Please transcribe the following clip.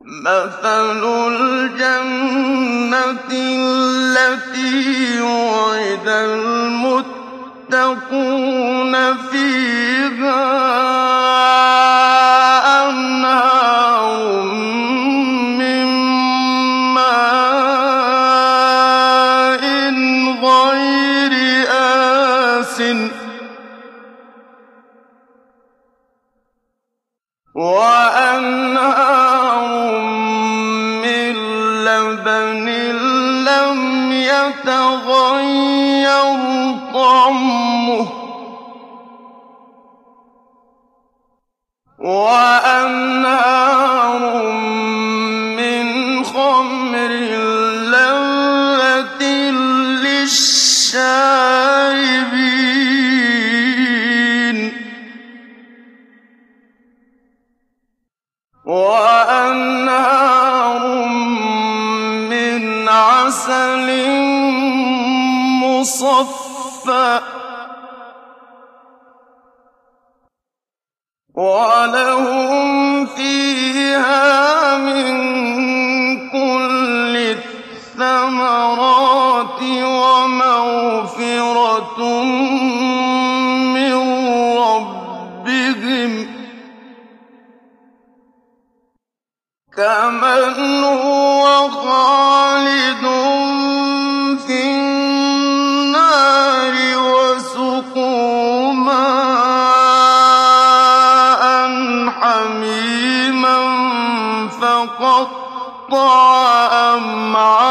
مَثَلُ الْجَنَّةِ الَّتِي وُعِدَ الْمُتَّقُونَ فِيهَا أَنْهَارٌ مِّن مَّاءٍ غَيْرِ آسِنٍ وَأَنْهَارٌ مِّن لَّبَنٍ لَّمْ يَتَغَيَّرْ طَعْمُهُ وَأَنْهَارٌ مِّنْ خَمْرٍ لَّذَّةٍ لِّلشَّارِبِينَ وَأَنْهَارٌ مِّنْ عَسَلٍ مُّصَفًّى وَلَهُمْ فِيهَا مِن كُلِّ الثَّمَرَاتِ وَمَغْفِرَةٌ مِّن رَّبِّهِمْ كَمَنْ هُوَ خَالِدٌ فِي النَّارِ وَسُقُوا مَاءً حَمِيمًا فَقَطَّعَ أَمْعَاءَهُمْ